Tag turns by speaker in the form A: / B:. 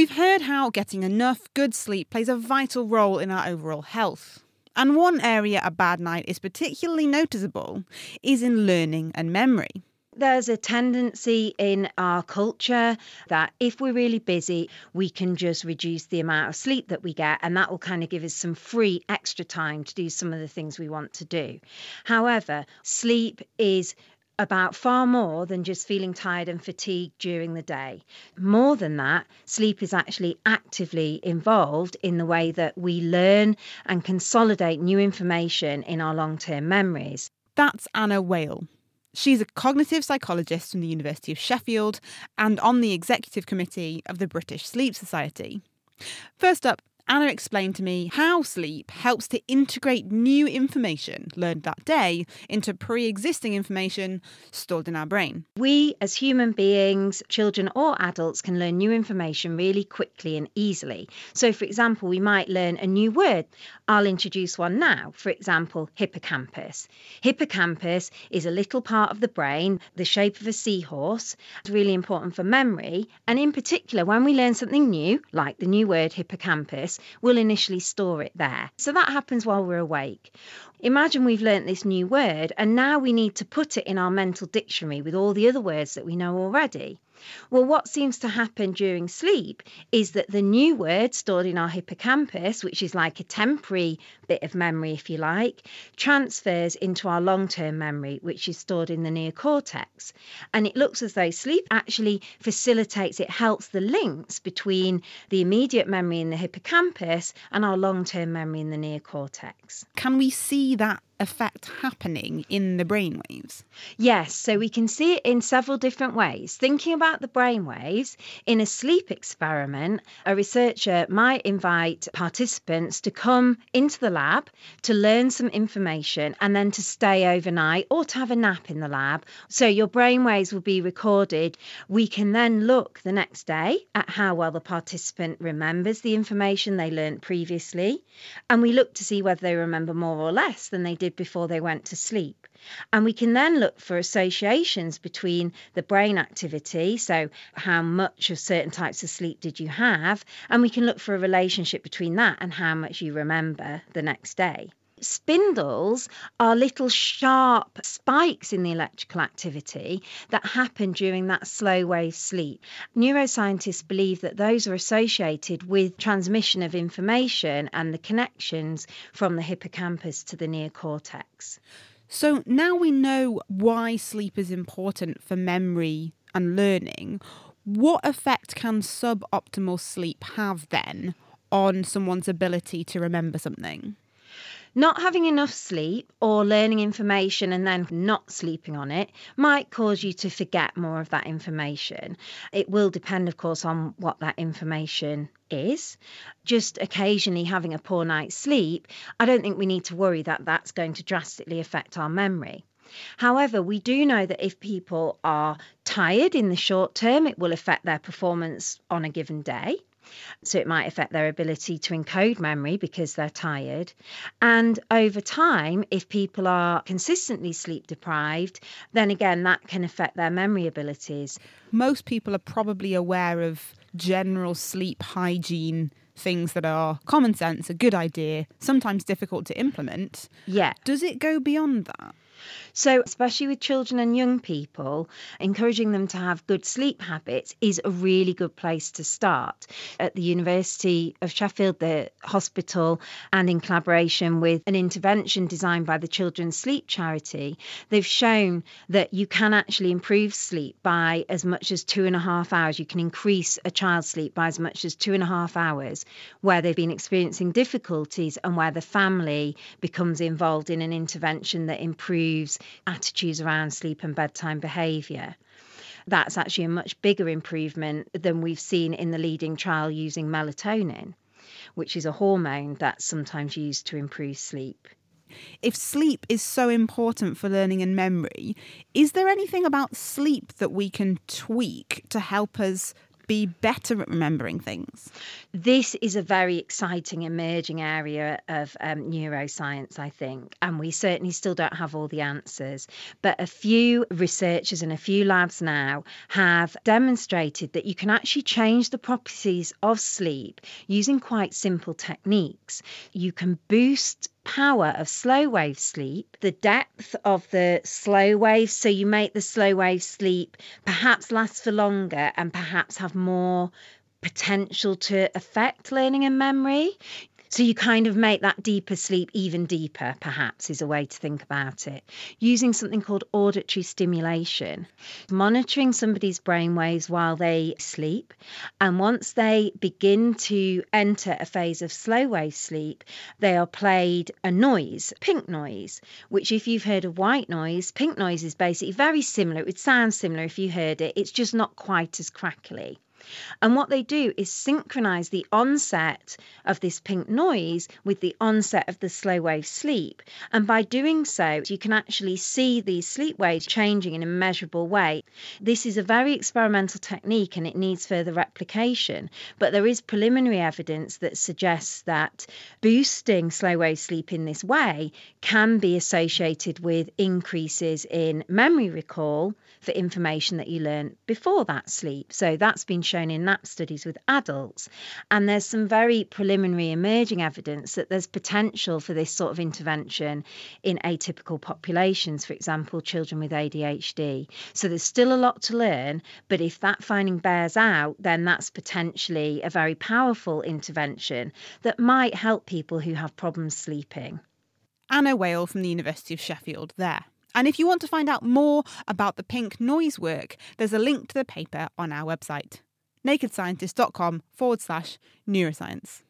A: We've heard how getting enough good sleep plays a vital role in our overall health. And one area a bad night is particularly noticeable is in learning and memory.
B: There's a tendency in our culture that if we're really busy, we can just reduce the amount of sleep that we get, and that will kind of give us some free extra time to do some of the things we want to do. However, sleep is about far more than just feeling tired and fatigued during the day. More than that, sleep is actually actively involved in the way that we learn and consolidate new information in our long-term memories.
A: That's Anna Whale. She's a cognitive psychologist from the University of Sheffield and on the executive committee of the British Sleep Society. First up, Anna explained to me how sleep helps to integrate new information learned that day into pre-existing information stored in our brain.
B: We, as human beings, children or adults, can learn new information really quickly and easily. So, for example, we might learn a new word. I'll introduce one now. For example, hippocampus. Hippocampus is a little part of the brain, the shape of a seahorse. It's really important for memory. And in particular, when we learn something new, like the new word hippocampus, we'll initially store it there. So that happens while we're awake. Imagine we've learnt this new word and now we need to put it in our mental dictionary with all the other words that we know already. Well, what seems to happen during sleep is that the new word stored in our hippocampus, which is like a temporary bit of memory, if you like, transfers into our long-term memory, which is stored in the neocortex. And it looks as though sleep actually facilitates, it helps the links between the immediate memory in the hippocampus and our long-term memory in the neocortex.
A: Can we see that effect happening in the brainwaves?
B: Yes, so we can see it in several different ways. Thinking about the brainwaves, in a sleep experiment, a researcher might invite participants to come into the lab to learn some information and then to stay overnight or to have a nap in the lab. So your brainwaves will be recorded. We can then look the next day at how well the participant remembers the information they learnt previously, and we look to see whether they remember more or less than they did before they went to sleep. And we can then look for associations between the brain activity, so how much of certain types of sleep did you have, and we can look for a relationship between that and how much you remember the next day. Spindles are little sharp spikes in the electrical activity that happen during that slow wave sleep. Neuroscientists believe that those are associated with transmission of information and the connections from the hippocampus to the neocortex.
A: So now we know why sleep is important for memory and learning. What effect can suboptimal sleep have then on someone's ability to remember something?
B: Not having enough sleep or learning information and then not sleeping on it might cause you to forget more of that information. It will depend, of course, on what that information is. Just occasionally having a poor night's sleep, I don't think we need to worry that that's going to drastically affect our memory. However, we do know that if people are tired in the short term, it will affect their performance on a given day. So it might affect their ability to encode memory because they're tired. And over time, if people are consistently sleep deprived, then again, that can affect their memory abilities.
A: Most people are probably aware of general sleep hygiene, things that are common sense, a good idea, sometimes difficult to implement.
B: Yeah.
A: Does it go beyond that?
B: So, especially with children and young people, encouraging them to have good sleep habits is a really good place to start. At the University of Sheffield, the hospital, and in collaboration with an intervention designed by the Children's Sleep Charity, they've shown that you can actually improve sleep by as much as 2.5 hours. You can increase a child's sleep by as much as 2.5 hours where they've been experiencing difficulties and where the family becomes involved in an intervention that improves attitudes around sleep and bedtime behaviour. That's actually a much bigger improvement than we've seen in the leading trial using melatonin, which is a hormone that's sometimes used to improve sleep.
A: If sleep is so important for learning and memory, is there anything about sleep that we can tweak to help us be better at remembering things?
B: This is a very exciting emerging area of neuroscience, I think, and we certainly still don't have all the answers. But a few researchers and a few labs now have demonstrated that you can actually change the properties of sleep using quite simple techniques. You can boost power of slow wave sleep, the depth of the slow wave, so you make the slow wave sleep perhaps last for longer and perhaps have more potential to affect learning and memory. So you kind of make that deeper sleep even deeper, perhaps, is a way to think about it. Using something called auditory stimulation, monitoring somebody's brainwaves while they sleep. And once they begin to enter a phase of slow wave sleep, they are played a noise, pink noise, which if you've heard of white noise, pink noise is basically very similar. It would sound similar if you heard it. It's just not quite as crackly. And what they do is synchronize the onset of this pink noise with the onset of the slow wave sleep. And by doing so, you can actually see these sleep waves changing in a measurable way. This is a very experimental technique and it needs further replication. But there is preliminary evidence that suggests that boosting slow wave sleep in this way can be associated with increases in memory recall for information that you learned before that sleep. So that's been shown in NAP studies with adults. And there's some very preliminary emerging evidence that there's potential for this sort of intervention in atypical populations, for example, children with ADHD. So there's still a lot to learn, but if that finding bears out, then that's potentially a very powerful intervention that might help people who have problems sleeping.
A: Anna Whale from the University of Sheffield there. And if you want to find out more about the pink noise work, there's a link to the paper on our website, nakedscientist.com/neuroscience.